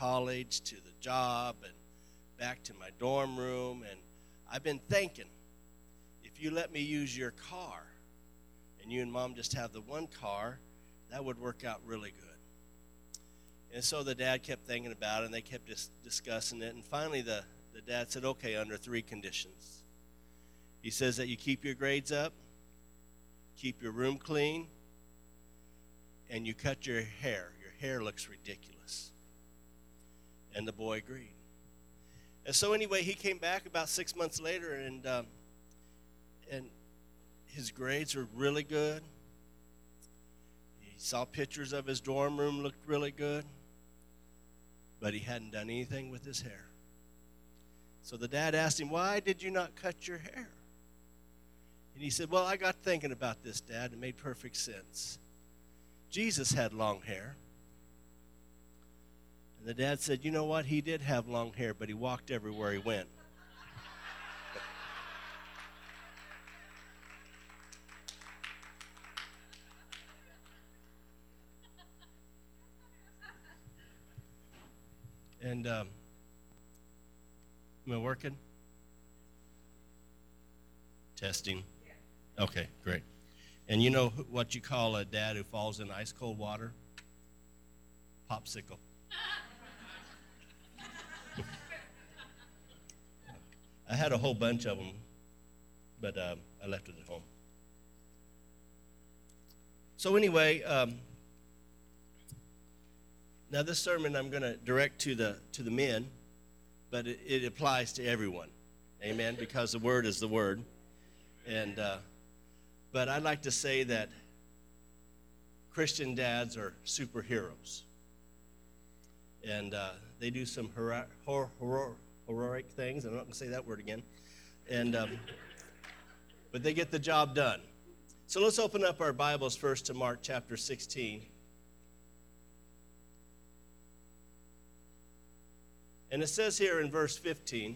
college to the job and back to my dorm room. And I've been thinking, if you let me use your car and you and Mom just have the one car, that would work out really good. And so the dad kept thinking about it, and they kept discussing it. And finally, the dad said, okay, under 3 conditions. He says that you keep your grades up, keep your room clean, and you cut your hair. Your hair looks ridiculous. And the boy agreed. And so anyway, he came back about 6 months later, and his grades were really good. He saw pictures of his dorm room, looked really good. But he hadn't done anything with his hair. So the dad asked him, why did you not cut your hair? And he said, well, I got thinking about this, Dad. It made perfect sense. Jesus had long hair. And the dad said, you know what? He did have long hair, but he walked everywhere he went. And am I working? Testing. Okay, great. And you know what you call a dad who falls in ice cold water? Popsicle. I had a whole bunch of them, but I left it at home. So anyway, now this sermon I'm going to direct to the men, but it applies to everyone. Amen, because the word is the word. And but I'd like to say that Christian dads are superheroes. And they do some heroic things. I'm not going to say that word again. And but they get the job done. So let's open up our Bibles first to Mark chapter 16. And it says here in verse 15,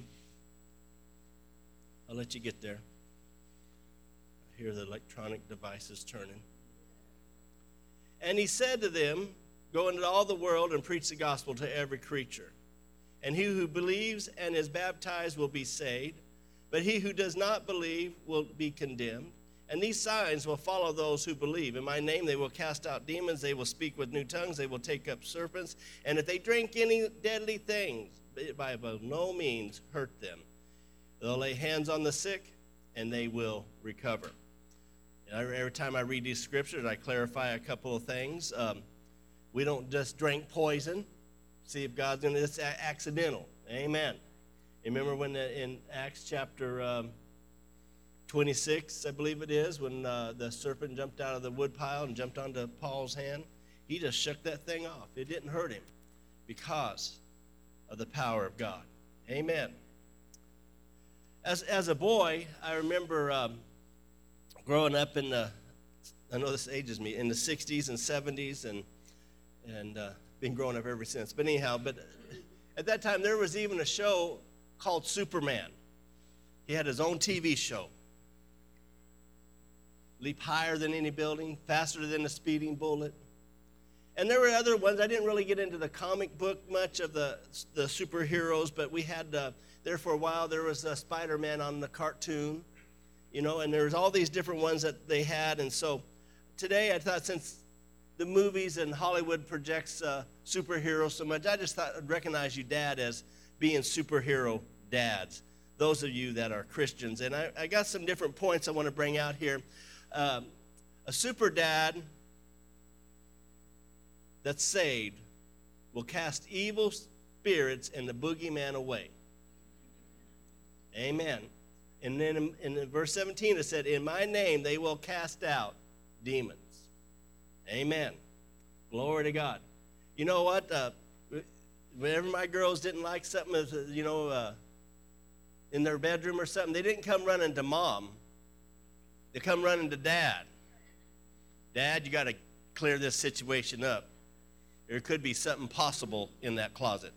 I'll let you get there. I hear the electronic devices turning. And he said to them, go into all the world and preach the gospel to every creature. And he who believes and is baptized will be saved, but he who does not believe will be condemned. And these signs will follow those who believe. In my name they will cast out demons, they will speak with new tongues, they will take up serpents, and if they drink any deadly things, by no means hurt them. They'll lay hands on the sick, and they will recover. And every time I read these scriptures, I clarify a couple of things. We don't just drink poison, see if God's going to, it's accidental. Amen. Remember when in Acts chapter 26, I believe it is, when the serpent jumped out of the woodpile and jumped onto Paul's hand? He just shook that thing off. It didn't hurt him because of the power of God. Amen. As a boy, I remember growing up in the, I know this ages me, in the 60s and 70s, and been growing up ever since. But anyhow, at that time there was even a show called Superman. He had his own TV show. Leap higher than any building, faster than a speeding bullet. And there were other ones. I didn't really get into the comic book much of the superheroes, but we had, there for a while, there was Spider-Man on the cartoon, you know, and there's all these different ones that they had. And so today I thought, since the movies and Hollywood projects superheroes so much, I just thought I'd recognize you, Dad, as being superhero dads, those of you that are Christians. And I got some different points I want to bring out here. A super dad that's saved will cast evil spirits and the boogeyman away. Amen. And then in verse 17 it said, in my name they will cast out demons. Amen. Glory to God. You know what? Whenever my girls didn't like something, you know, in their bedroom or something, they didn't come running to Mom. They come running to Dad. Dad, you got to clear this situation up. There could be something possible in that closet.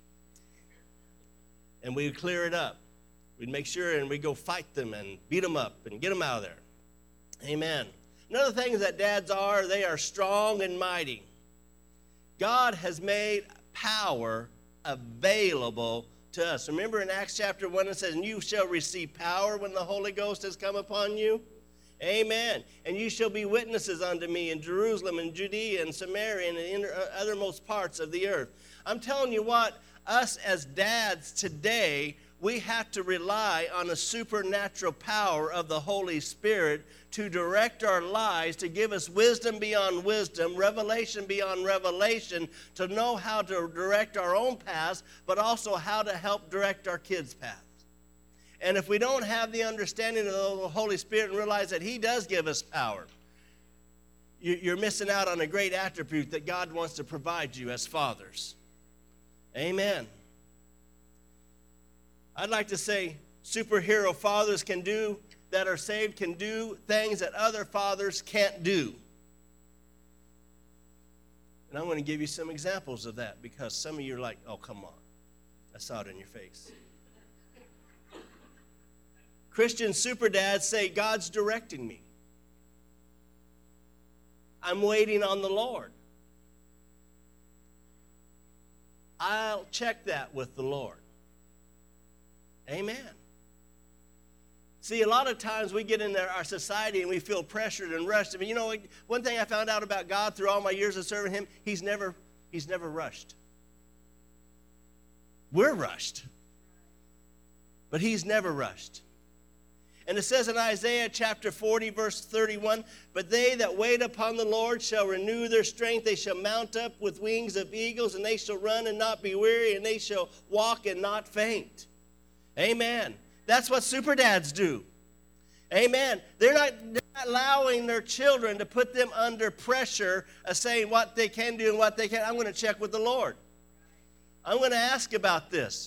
And we'd clear it up. We'd make sure, and we'd go fight them and beat them up and get them out of there. Amen. Another thing is that dads are, they are strong and mighty. God has made power available to us. Remember in Acts chapter 1 it says, and you shall receive power when the Holy Ghost has come upon you. Amen. And you shall be witnesses unto me in Jerusalem and Judea and Samaria and in the uttermost parts of the earth. I'm telling you what, us as dads today, we have to rely on the supernatural power of the Holy Spirit to direct our lives, to give us wisdom beyond wisdom, revelation beyond revelation, to know how to direct our own paths, but also how to help direct our kids' paths. And if we don't have the understanding of the Holy Spirit and realize that He does give us power, you're missing out on a great attribute that God wants to provide you as fathers. Amen. I'd like to say superhero fathers that are saved can do things that other fathers can't do. And I'm going to give you some examples of that because some of you are like, oh, come on. I saw it in your face. Christian super dads say, God's directing me. I'm waiting on the Lord. I'll check that with the Lord. Amen. See, a lot of times we get in our society and we feel pressured and rushed. I mean, you know, one thing I found out about God through all my years of serving Him, He's never rushed. We're rushed. But He's never rushed. And it says in Isaiah chapter 40, verse 31, but they that wait upon the Lord shall renew their strength. They shall mount up with wings of eagles, and they shall run and not be weary, and they shall walk and not faint. Amen. That's what super dads do. Amen. They're not allowing their children to put them under pressure of saying what they can do and what they can't. I'm going to check with the Lord. I'm going to ask about this.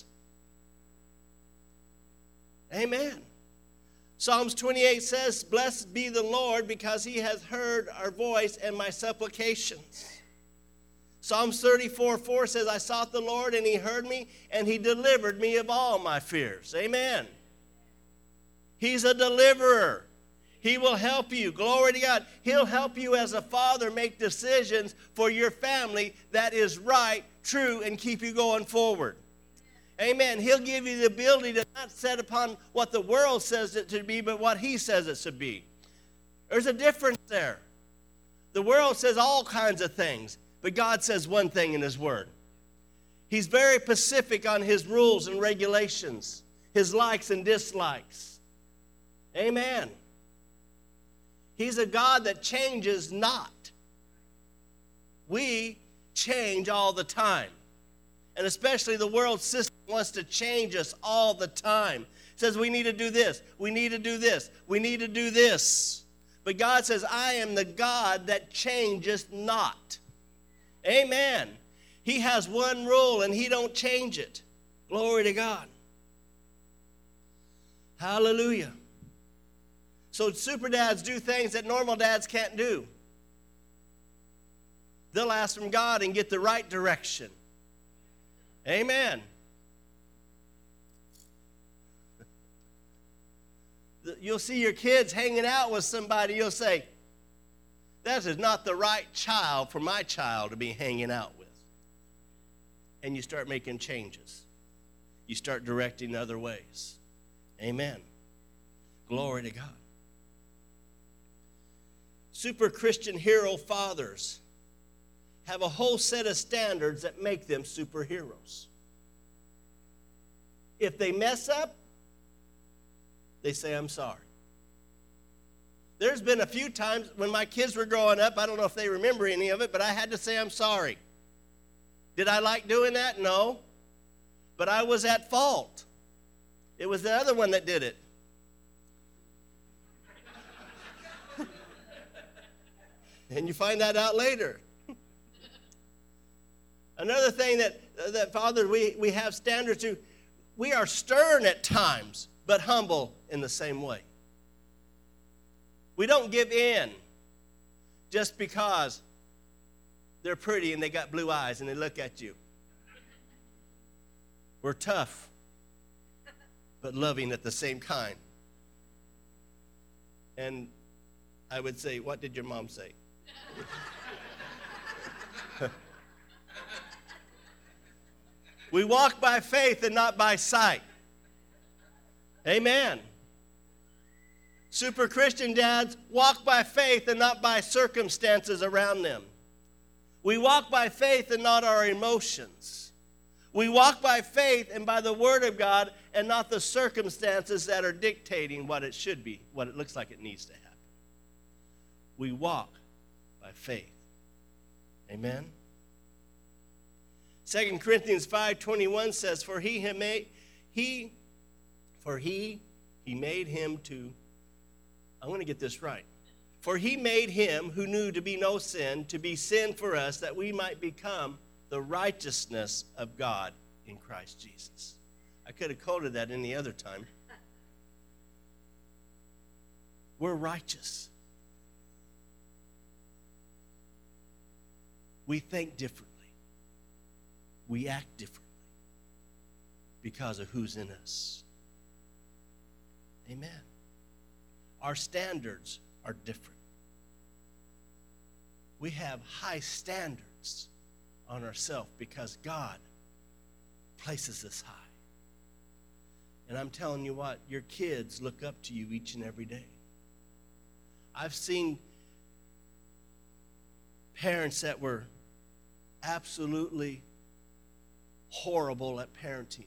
Amen. Psalms 28 says, blessed be the Lord because He has heard our voice and my supplications. Psalms 34:4 says, I sought the Lord and He heard me and He delivered me of all my fears. Amen. He's a deliverer. He will help you. Glory to God. He'll help you as a father make decisions for your family that is right, true, and keep you going forward. Amen. He'll give you the ability to not set upon what the world says it to be, but what He says it should be. There's a difference there. The world says all kinds of things, but God says one thing in His Word. He's very specific on His rules and regulations, His likes and dislikes. Amen. He's a God that changes not. We change all the time. And especially the world system wants to change us all the time. It says we need to do this, we need to do this, we need to do this. But God says, I am the God that changeth not. Amen. He has one rule and He don't change it. Glory to God. Hallelujah. So super dads do things that normal dads can't do. They'll ask from God and get the right direction. Amen. You'll see your kids hanging out with somebody, you'll say, that is not the right child for my child to be hanging out with. And you start making changes. You start directing other ways. Amen. Glory to God. Super Christian hero fathers have a whole set of standards that make them superheroes. If they mess up, they say, I'm sorry. There's been a few times when my kids were growing up, I don't know if they remember any of it, but I had to say I'm sorry. Did I like doing that? No. But I was at fault. It was the other one that did it. And you find that out later. Another thing that Father, we have standards to, we are stern at times, but humble in the same way. We don't give in just because they're pretty and they got blue eyes and they look at you. We're tough, but loving at the same kind. And I would say, what did your mom say? We walk by faith and not by sight. Amen. Super Christian dads walk by faith and not by circumstances around them. We walk by faith and not our emotions. We walk by faith and by the Word of God and not the circumstances that are dictating what it should be, what it looks like it needs to happen. We walk by faith. Amen. 2 Corinthians 5:21 says, For he made him to, I'm going to get this right. For he made him who knew to be no sin to be sin for us, that we might become the righteousness of God in Christ Jesus. I could have quoted that any other time. We're righteous. We think differently. We act differently because of who's in us. Amen. Our standards are different. We have high standards on ourselves because God places us high. And I'm telling you what, your kids look up to you each and every day. I've seen parents that were absolutely horrible at parenting.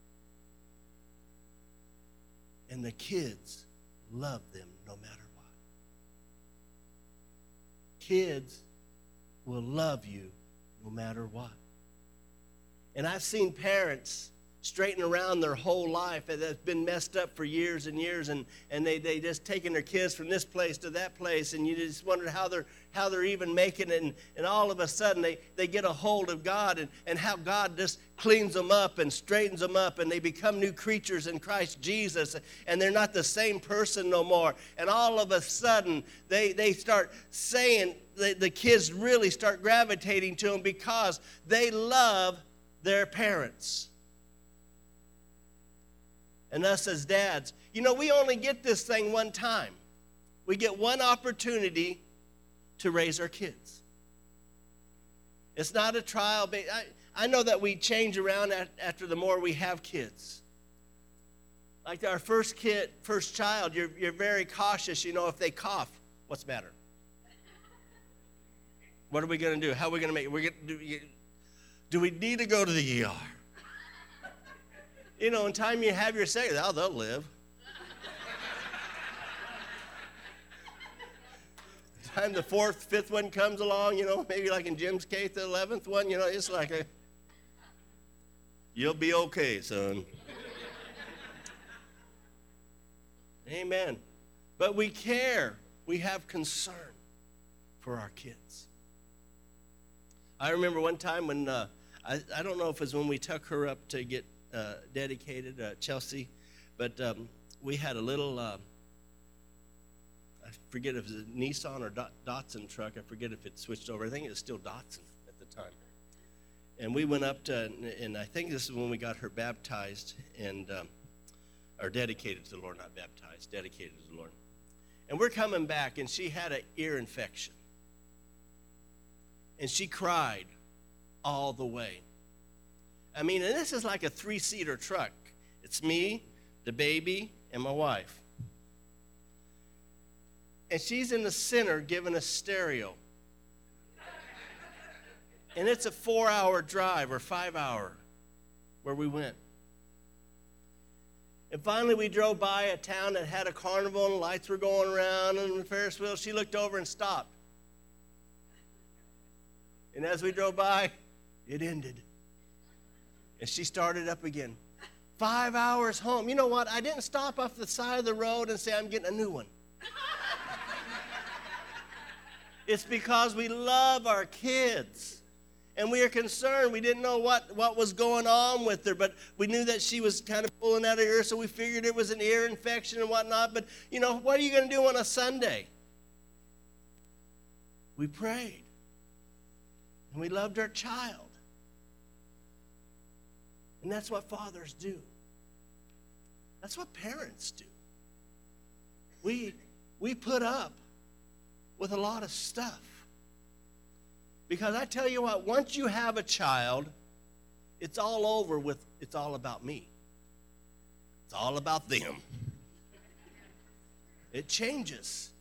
And the kids love them no matter what. Kids will love you no matter what. And I've seen parents straighten around their whole life that's been messed up for years and years, and they just taking their kids from this place to that place, and you just wonder how they're even making it, and all of a sudden they get a hold of God, and how God just cleans them up and straightens them up, and they become new creatures in Christ Jesus, and they're not the same person no more. And all of a sudden they start saying, the kids really start gravitating to them because they love their parents. And us as dads, we only get this thing one time. We get one opportunity to raise our kids. It's not a trial. I know that we change around after the more we have kids. Like our first child, you're very cautious. If they cough, what's the matter? What are we going to do? How are we going to make it? Do we need to go to the ER? In time you have your second, they'll live. Time the fourth, fifth one comes along, maybe like in Jim's case, the 11th one, it's like you'll be okay, son. Amen. But we care. We have concern for our kids. I remember one time when, I don't know if it was when we took her up to get dedicated, Chelsea, but we had a little, I forget if it was a Nissan or Datsun truck. I forget if it switched over. I think it was still Datsun at the time. And we went up to, and I think this is when we got her baptized and, or dedicated to the Lord, not baptized, dedicated to the Lord. And we're coming back, and she had an ear infection. And she cried all the way. And this is like a 3-seater truck. It's me, the baby, and my wife. And she's in the center giving us stereo. And it's a 4-hour drive or 5-hour where we went. And finally we drove by a town that had a carnival and lights were going around and the Ferris wheel. She looked over and stopped. And as we drove by, it ended. And she started up again. 5 hours home. You know what? I didn't stop off the side of the road and say, I'm getting a new one. It's because we love our kids. And we are concerned. We didn't know what was going on with her, but we knew that she was kind of pulling out her ear, so we figured it was an ear infection and whatnot. But, what are you going to do on a Sunday? We prayed. And we loved our child. And that's what fathers do. That's what parents do. We put up with a lot of stuff. Because I tell you what, once you have a child, it's all over with, it's all about me. It's all about them. It changes.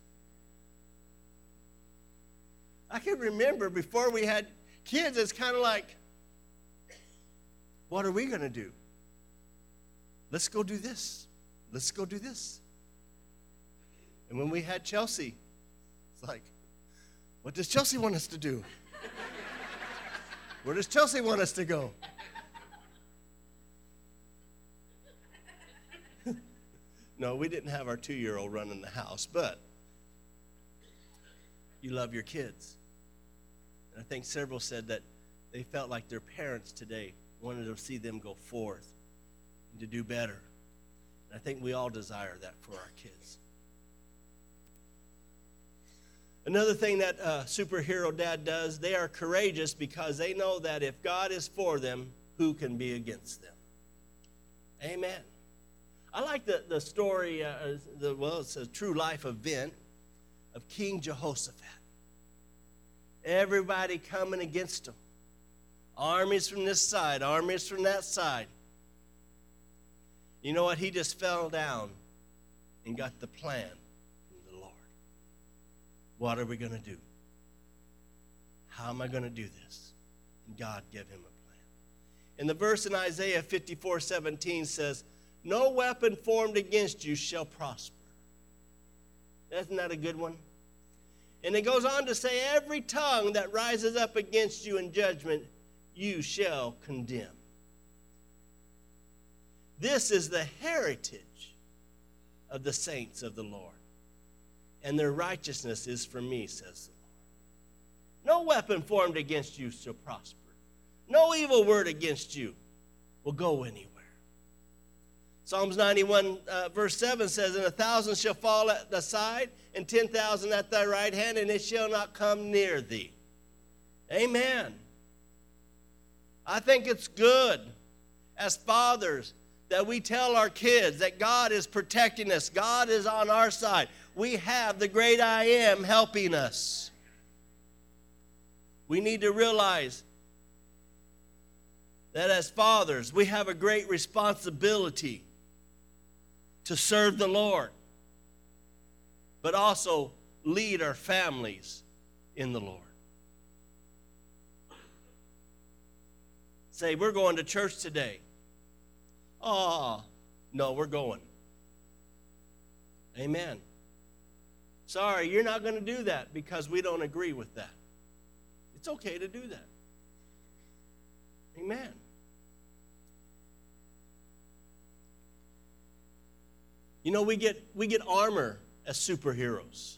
I can remember before we had kids, it's kind of like, what are we going to do? Let's go do this. Let's go do this. And when we had Chelsea, it's like, what does Chelsea want us to do? Where does Chelsea want us to go? No, we didn't have our 2-year-old running the house, but you love your kids. And I think several said that they felt like their parents today wanted to see them go forth and to do better. And I think we all desire that for our kids. Another thing that superhero dad does, they are courageous because they know that if God is for them, who can be against them? Amen. I like the story, it's a true life event of King Jehoshaphat. Everybody coming against him. Armies from this side, armies from that side. You know what? He just fell down and got the plan from the Lord. What are we going to do? How am I going to do this? And God gave him a plan. And the verse in Isaiah 54:17 says, no weapon formed against you shall prosper. Isn't that a good one? And it goes on to say, every tongue that rises up against you in judgment, you shall condemn. This is the heritage of the saints of the Lord, and their righteousness is from me, says the Lord. No weapon formed against you shall prosper. No evil word against you will go anywhere. Psalms 91 verse 7 says, and 1,000 shall fall at the side, and 10,000 at thy right hand, and it shall not come near thee. Amen. I think it's good as fathers that we tell our kids that God is protecting us. God is on our side. We have the great I Am helping us. We need to realize that as fathers, we have a great responsibility to serve the Lord, but also lead our families in the Lord. Say, we're going to church today. Oh, no, we're going. Amen. Sorry, you're not going to do that because we don't agree with that. It's okay to do that. Amen. You know, we get armor as superheroes.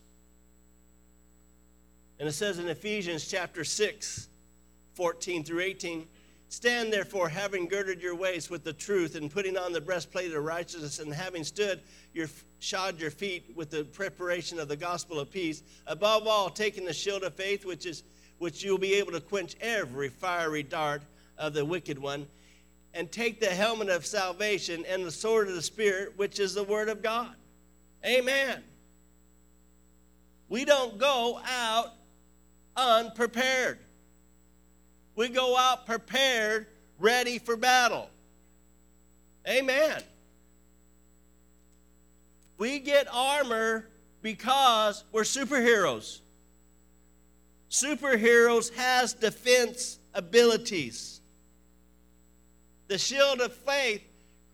And it says in Ephesians chapter 6, 14 through 18, stand therefore, having girded your waist with the truth, and putting on the breastplate of righteousness, and having shod your feet with the preparation of the gospel of peace, above all, taking the shield of faith, which you'll be able to quench every fiery dart of the wicked one, and take the helmet of salvation and the sword of the Spirit, which is the word of God. Amen. We don't go out unprepared. We go out prepared, ready for battle. Amen. We get armor because we're superheroes. Superheroes has defense abilities. The shield of faith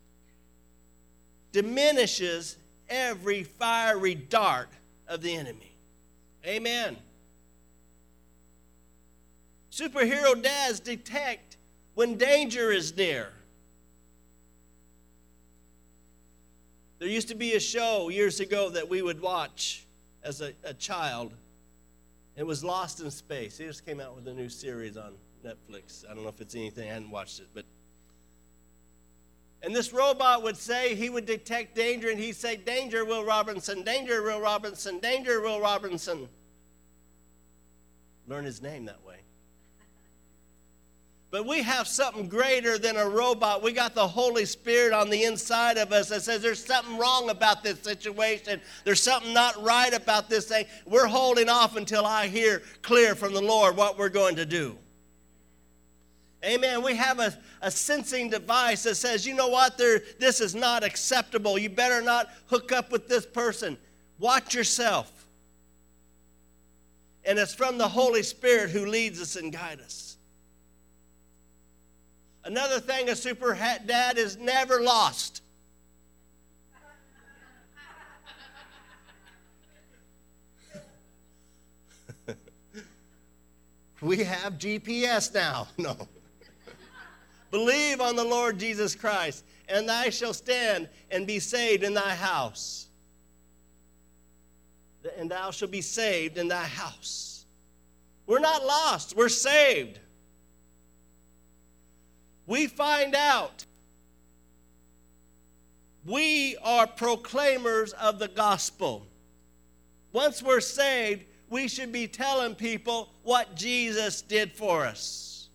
diminishes every fiery dart of the enemy. Amen. Superhero dads detect when danger is near. There used to be a show years ago that we would watch as a child. It was Lost in Space. It just came out with a new series on Netflix. I don't know if it's anything. I hadn't watched it, and this robot would say, he would detect danger, and he'd say, danger, Will Robinson, danger, Will Robinson, danger, Will Robinson. Learn his name that way. But we have something greater than a robot. We got the Holy Spirit on the inside of us that says there's something wrong about this situation. There's something not right about this thing. We're holding off until I hear clear from the Lord what we're going to do. Amen. We have a sensing device that says, you know what, this is not acceptable. You better not hook up with this person. Watch yourself. And it's from the Holy Spirit who leads us and guides us. Another thing a super dad is never lost. We have GPS now. No. Believe on the Lord Jesus Christ, and thou shalt stand and be saved in thy house. And thou shalt be saved in thy house. We're not lost. We're saved. We find out we are proclaimers of the gospel. Once we're saved, we should be telling people what Jesus did for us.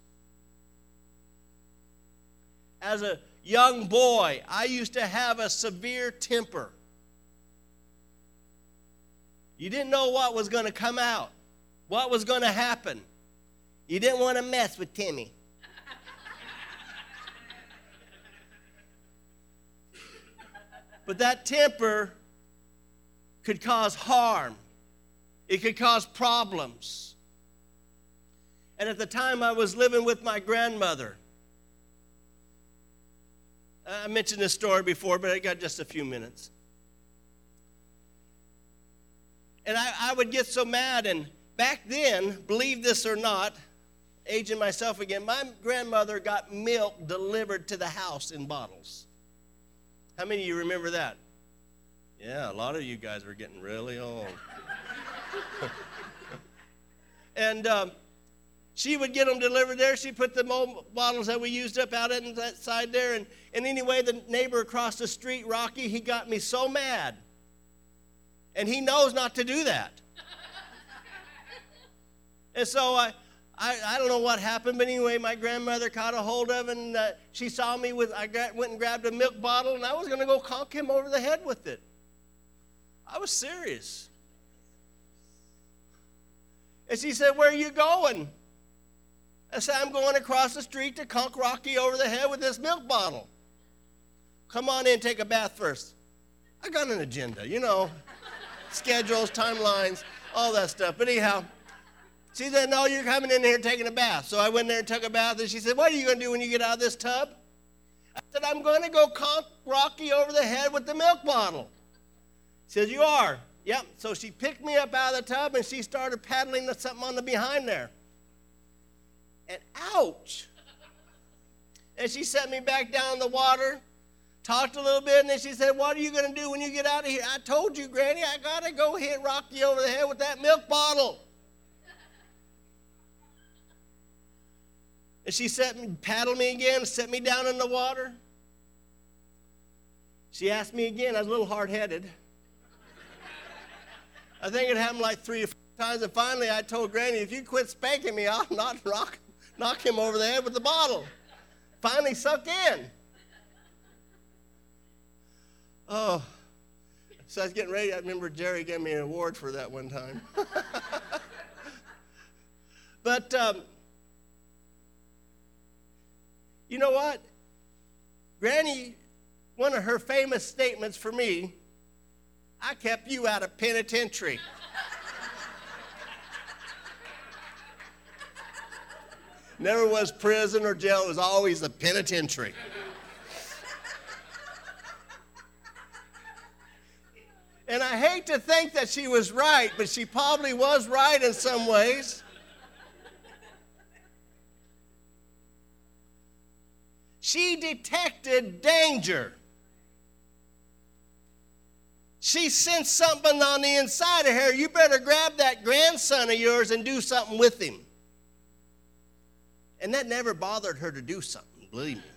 As a young boy, I used to have a severe temper. You didn't know what was going to come out, what was going to happen. You didn't want to mess with Timmy. But that temper could cause harm. It could cause problems. And at the time I was living with my grandmother. I mentioned this story before, but I got just a few minutes. And I would get so mad, and back then, believe this or not, aging myself again, my grandmother got milk delivered to the house in bottles. How many of you remember that? Yeah, a lot of you guys are getting really old. And she would get them delivered there. She put the old bottles that we used up out in that side there. And anyway, the neighbor across the street, Rocky, he got me so mad. And he knows not to do that. And so I don't know what happened, but anyway, my grandmother caught a hold of it, and she saw me went and grabbed a milk bottle, and I was going to go conk him over the head with it. I was serious. And she said, "Where are you going?" I said, "I'm going across the street to conk Rocky over the head with this milk bottle. Come on in, take a bath first." I got an agenda, schedules, timelines, all that stuff. But anyhow, she said, "No, you're coming in here taking a bath." So I went there and took a bath, and she said, "What are you going to do when you get out of this tub?" I said, "I'm going to go conk Rocky over the head with the milk bottle." She says, "You are?" Yep. So she picked me up out of the tub, and she started paddling something on the behind there. And ouch. And she set me back down in the water, talked a little bit, and then she said, "What are you going to do when you get out of here?" "I told you, Granny, I got to go hit Rocky over the head with that milk bottle." And she paddled me again, set me down in the water. She asked me again. I was a little hard-headed. I think it happened like 3 or 4 times, and finally I told Granny, "If you quit spanking me, I'll knock him over the head with the bottle." Finally sunk in. Oh, so I was getting ready. I remember Jerry gave me an award for that one time. But you know what? Granny, one of her famous statements for me, "I kept you out of penitentiary." Never was prison or jail. It was always the penitentiary. And I hate to think that she was right, but she probably was right in some ways. She detected danger. She sensed something on the inside of her. You better grab that grandson of yours and do something with him. And that never bothered her to do something, believe me.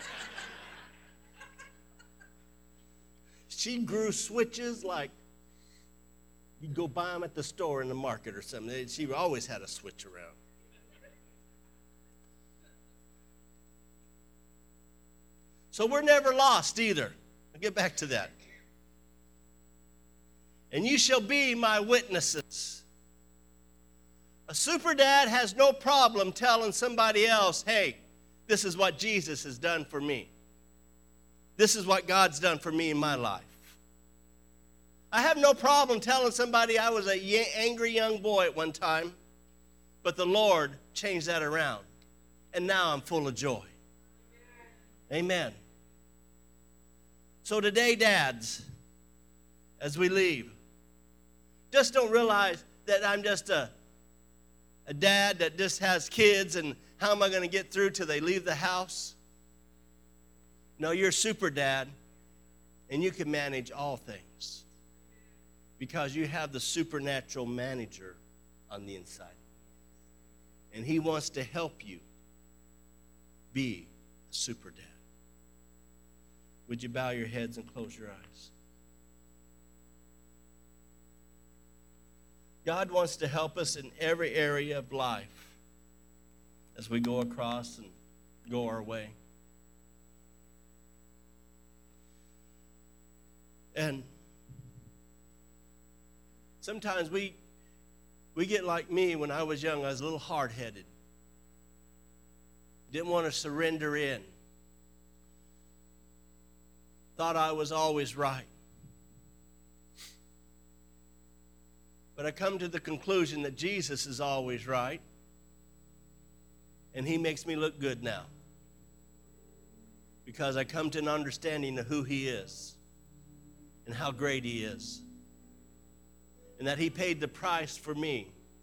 She grew switches like you'd go buy them at the store in the market or something. She always had a switch around. So we're never lost either. I'll get back to that. "And you shall be my witnesses." A super dad has no problem telling somebody else, "Hey, this is what Jesus has done for me. This is what God's done for me in my life. I have no problem telling somebody I was an angry young boy at one time, but the Lord changed that around, and now I'm full of joy. Amen. So today, dads, as we leave, just don't realize that I'm just a dad that just has kids, and how am I going to get through till they leave the house? No, you're a super dad, and you can manage all things because you have the supernatural manager on the inside. And he wants to help you be a super dad. Would you bow your heads and close your eyes? God wants to help us in every area of life as we go across and go our way. And sometimes we get like me when I was young. I was a little hard-headed. Didn't want to surrender in. Thought I was always right. But I come to the conclusion that Jesus is always right, and he makes me look good now because I come to an understanding of who he is and how great he is, and that he paid the price for me.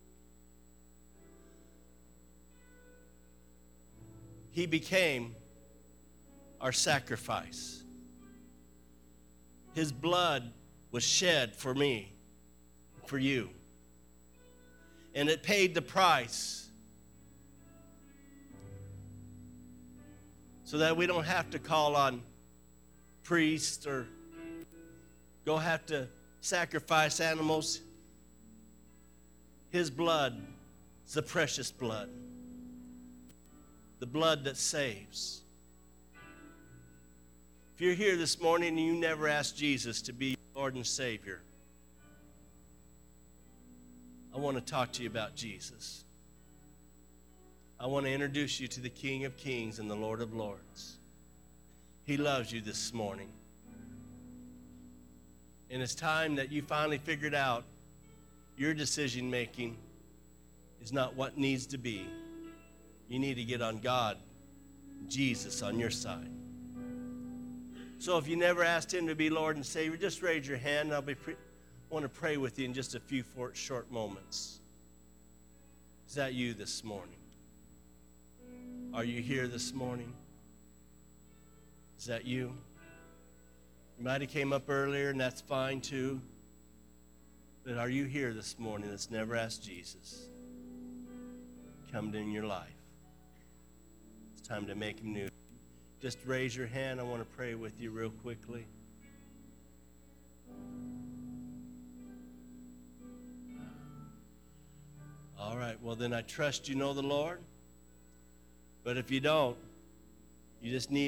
He became our sacrifice. His blood was shed for me, for you. And it paid the price so that we don't have to call on priests or go have to sacrifice animals. His blood is the precious blood, the blood that saves. If you're here this morning and you never asked Jesus to be your Lord and Savior, I want to talk to you about Jesus. I want to introduce you to the King of Kings and the Lord of Lords. He loves you this morning. And it's time that you finally figured out your decision making is not what needs to be. You need to get on God, Jesus on your side. So if you never asked him to be Lord and Savior, just raise your hand, and I'll want to pray with you in just a few short moments. Is that you this morning? Are you here this morning? Is that you? You might have came up earlier, and that's fine too. But are you here this morning that's never asked Jesus come in your life? It's time to make him new. Just raise your hand. I want to pray with you real quickly. All right, well then I trust you know the Lord. But if you don't, you just need